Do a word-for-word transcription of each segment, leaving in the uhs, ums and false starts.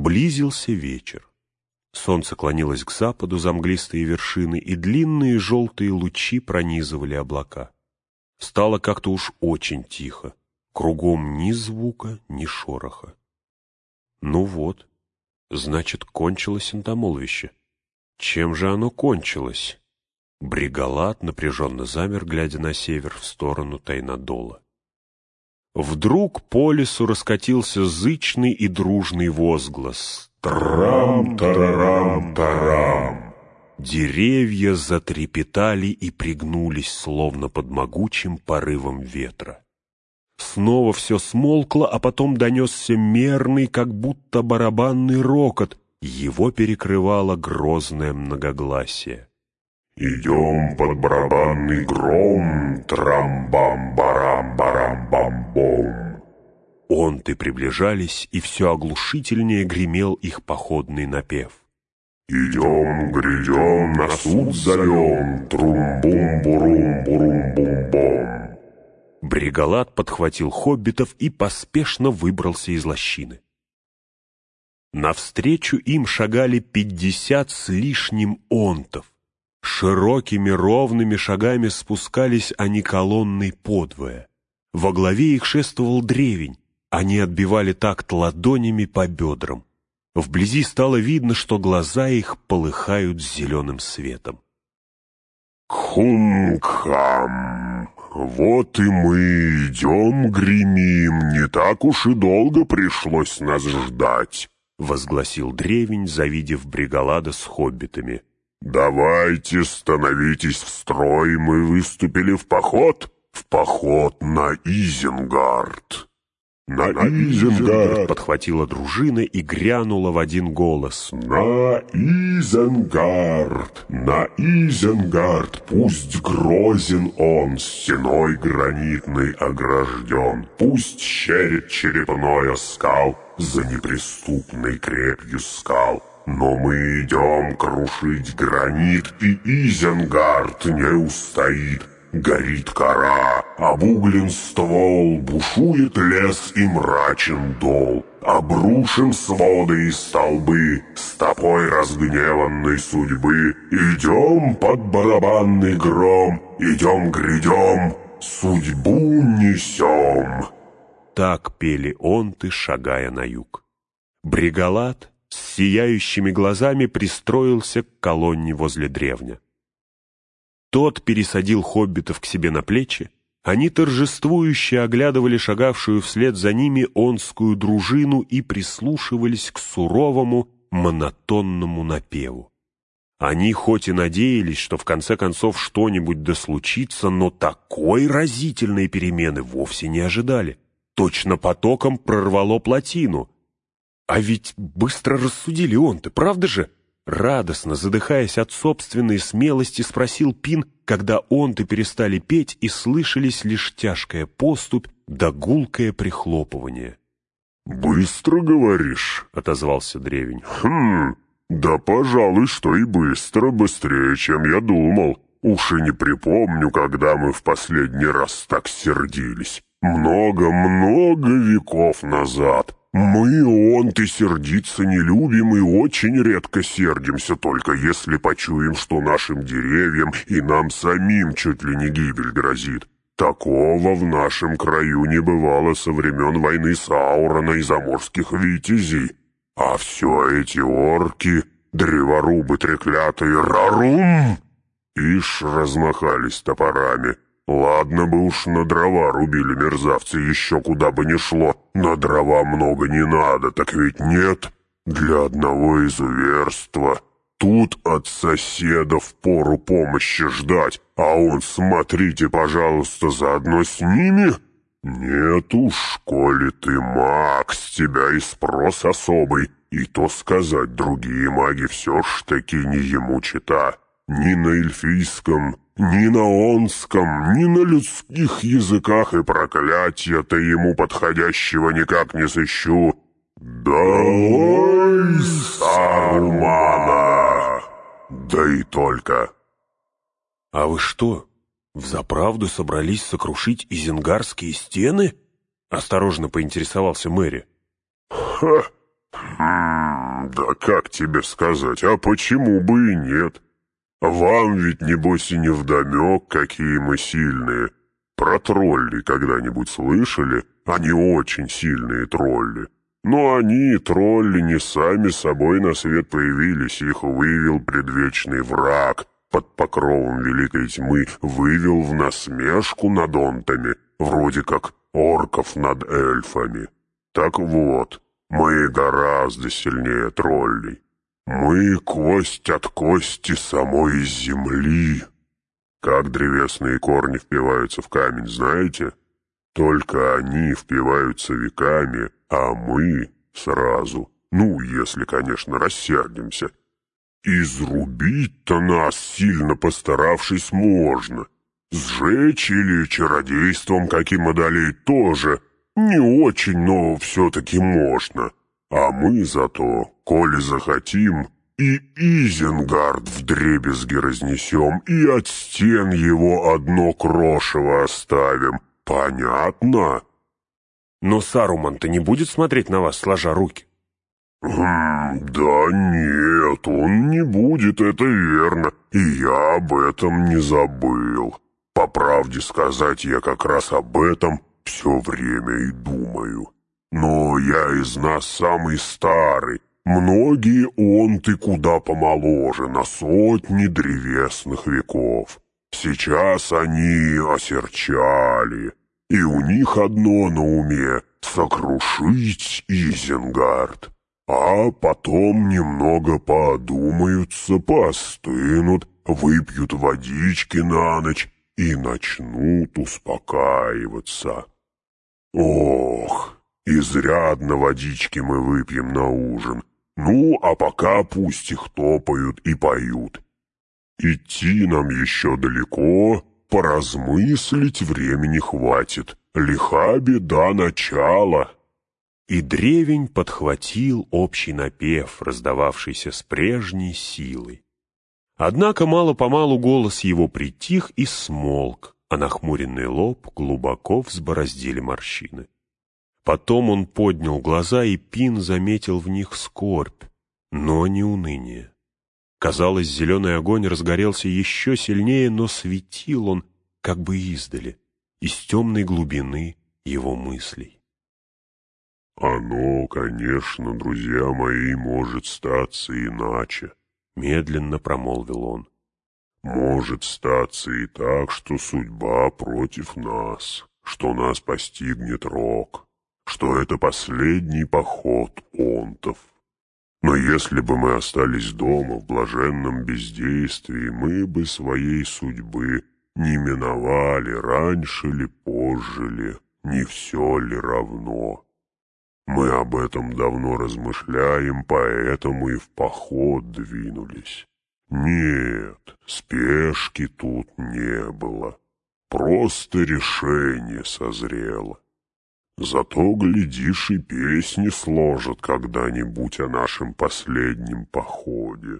Близился вечер. Солнце клонилось к западу за мглистые вершины, и длинные желтые лучи пронизывали облака. Стало как-то уж очень тихо. Кругом ни звука, ни шороха. Ну вот, значит, кончилось энтомоловище. Чем же оно кончилось? Бригалат напряженно замер, глядя на север в сторону Тайнадола. Вдруг по лесу раскатился зычный и дружный возглас. Трам-тарарам-тарам! Деревья затрепетали и пригнулись, словно под могучим порывом ветра. Снова все смолкло, а потом донесся мерный, как будто барабанный рокот. Его перекрывало грозное многогласие. «Идем под барабанный гром, трам-бам-барам-барам-бам-бом». Онты приближались, и все оглушительнее гремел их походный напев. «Идем, грядем, на суд зовем, трум-бум-бурум-бурум-бум-бом». Бригалат подхватил хоббитов и поспешно выбрался из лощины. Навстречу им шагали пятьдесят с лишним онтов. Широкими ровными шагами спускались они колонной подвое. Во главе их шествовал древень. Они отбивали такт ладонями по бедрам. Вблизи стало видно, что глаза их полыхают зеленым светом. «Хум-хам! Вот и мы идем, гремим, не так уж и долго пришлось нас ждать», — возгласил древень, завидев Бригалада с хоббитами. «Давайте, становитесь в строй, мы выступили в поход, в поход на Изенгард». «На Изенгард!» — подхватила дружина и грянула в один голос. «На Изенгард! На Изенгард! Пусть грозен он, стеной гранитной огражден, пусть щерит черепной оскал за неприступной крепью скал. Но мы идем крушить гранит, и Изенгард не устоит. Горит кора, обуглен ствол, бушует лес и мрачен дол. Обрушим своды и столбы стопой разгневанной судьбы. Идем под барабанный гром, идем грядем, судьбу несем». Так пели онты, шагая на юг. Бригалат с сияющими глазами пристроился к колонне возле древня. Тот пересадил хоббитов к себе на плечи, они торжествующе оглядывали шагавшую вслед за ними онскую дружину и прислушивались к суровому, монотонному напеву. Они хоть и надеялись, что в конце концов что-нибудь да случится, но такой разительной перемены вовсе не ожидали. Точно потоком прорвало плотину. А ведь быстро рассудили он-то, правда же? Радостно, задыхаясь от собственной смелости, спросил Пин, когда онты перестали петь и слышались лишь тяжкая поступь да гулкое прихлопывание. «Быстро, говоришь?» — отозвался древень. «Хм, да, пожалуй, что и быстро, быстрее, чем я думал. Уж и не припомню, когда мы в последний раз так сердились. Много-много веков назад. Мы, онты, сердиться не любим и очень редко сердимся, только если почуем, что нашим деревьям и нам самим чуть ли не гибель грозит. Такого в нашем краю не бывало со времен войны Саурона и заморских витязей. А все эти орки, древорубы треклятые, рарум, ишь размахались топорами. Ладно бы уж на дрова рубили мерзавцы, еще куда бы ни шло. На дрова много не надо, так ведь нет. Для одного изуверства. Тут от соседов пору помощи ждать, а он, смотрите, пожалуйста, заодно с ними. Нет уж, коли ты маг, с тебя и спрос особый. И то сказать, другие маги все ж таки не ему чета. Ни на эльфийском, ни на онском, ни на людских языках и проклятия-то ему подходящего никак не сыщу. Долой Сарумана! Да и только. — А вы что, взаправду собрались сокрушить изенгарские стены? — осторожно поинтересовался Мэри. — Ха! Хм, да как тебе сказать, а почему бы и нет? Вам ведь, небось, и невдомек, какие мы сильные. Про троллей когда-нибудь слышали? Они очень сильные тролли. Но они, тролли, не сами собой на свет появились, их вывел предвечный враг. Под покровом великой тьмы вывел в насмешку над онтами, вроде как орков над эльфами. Так вот, мы гораздо сильнее троллей. Мы кость от кости самой земли. Как древесные корни впиваются в камень, знаете? Только они впиваются веками, а мы сразу, ну, если, конечно, рассердимся. Изрубить-то нас, сильно постаравшись, можно. Сжечь или чародейством каким одолеть тоже не очень, но все-таки можно. А мы зато, коли захотим, и Изенгард вдребезги разнесем, и от стен его одно крошево оставим. Понятно? Но Саруман-то не будет смотреть на вас, сложа руки? Хм, да нет, он не будет, это верно, и я об этом не забыл. По правде сказать, я как раз об этом все время и думаю. Но я из нас самый старый, многие онты куда помоложе, на сотни древесных веков. Сейчас они осерчали, и у них одно на уме — сокрушить Изенгард. А потом немного подумаются, поостынут, выпьют водички на ночь и начнут успокаиваться. Ох, изрядно водички мы выпьем на ужин. Ну, а пока пусть их топают и поют. Идти нам еще далеко, поразмыслить времени хватит. Лиха беда начала. И древень подхватил общий напев, раздававшийся с прежней силой. Однако мало-помалу голос его притих и смолк, а нахмуренный лоб глубоко взбороздили морщины. Потом он поднял глаза, и Пин заметил в них скорбь, но не уныние. Казалось, зеленый огонь разгорелся еще сильнее, но светил он как бы издали, из темной глубины его мыслей. «Оно, конечно, друзья мои, может статься иначе», — медленно промолвил он. «Может статься и так, что судьба против нас, что нас постигнет рок, что это последний поход онтов. Но если бы мы остались дома в блаженном бездействии, мы бы своей судьбы не миновали, раньше ли, позже ли, не все ли равно. Мы об этом давно размышляем, поэтому и в поход двинулись. Нет, спешки тут не было, просто решение созрело. Зато, глядишь, и песни сложат когда-нибудь о нашем последнем походе».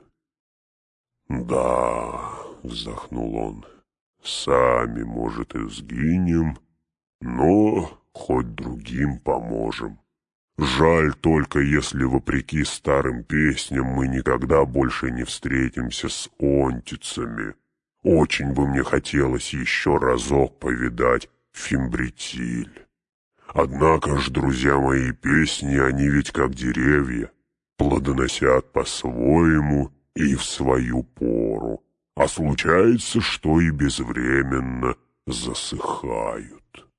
«Да», — вздохнул он, — «сами, может, и сгинем, но хоть другим поможем. Жаль только, если, вопреки старым песням, мы никогда больше не встретимся с онтицами. Очень бы мне хотелось еще разок повидать Фимбритиль. Однако ж, друзья мои, песни, они ведь как деревья, плодоносят по-своему и в свою пору, а случается, что и безвременно засыхают».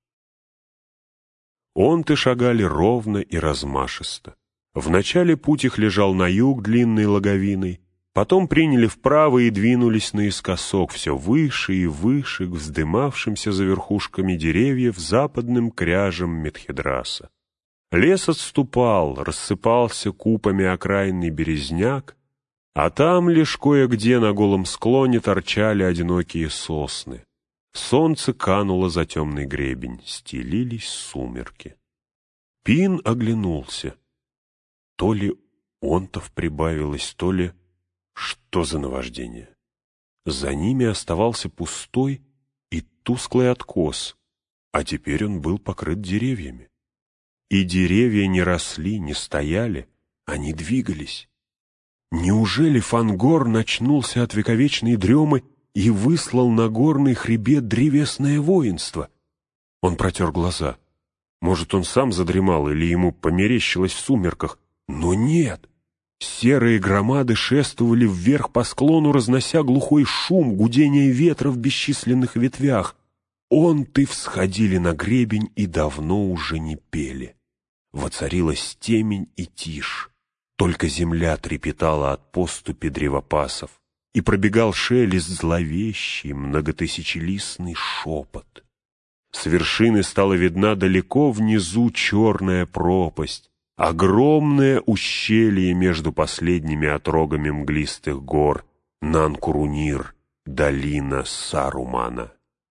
Онты шагали ровно и размашисто. Вначале путь их лежал на юг длинной логовиной, потом приняли вправо и двинулись наискосок все выше и выше к вздымавшимся за верхушками деревьев западным кряжам Медхедраса. Лес отступал, рассыпался купами окраинный березняк, а там лишь кое-где на голом склоне торчали одинокие сосны. Солнце кануло за темный гребень, стелились сумерки. Пин оглянулся. То ли онтов прибавилось, то ли... Что за наваждение? За ними оставался пустой и тусклый откос, а теперь он был покрыт деревьями. И деревья не росли, не стояли, Они двигались. Неужели Фангор начнулся от вековечной дремы и выслал на горный хребет древесное воинство? Он протер глаза. Может, он сам задремал или ему померещилось в сумерках? Но нет. Серые громады шествовали вверх по склону, разнося глухой шум, гудение ветра в бесчисленных ветвях. Он-ты всходили на гребень и давно уже не пели. Воцарилась темень и тишь. Только земля трепетала от поступи древопасов, и пробегал шелест зловещий, многотысячелистный шепот. С вершины стала видна далеко внизу черная пропасть, огромное ущелье между последними отрогами мглистых гор, Нанкурунир, долина Сарумана.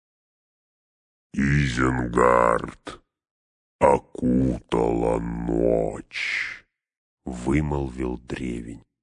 «Изенгард окутала ночь», — вымолвил древень.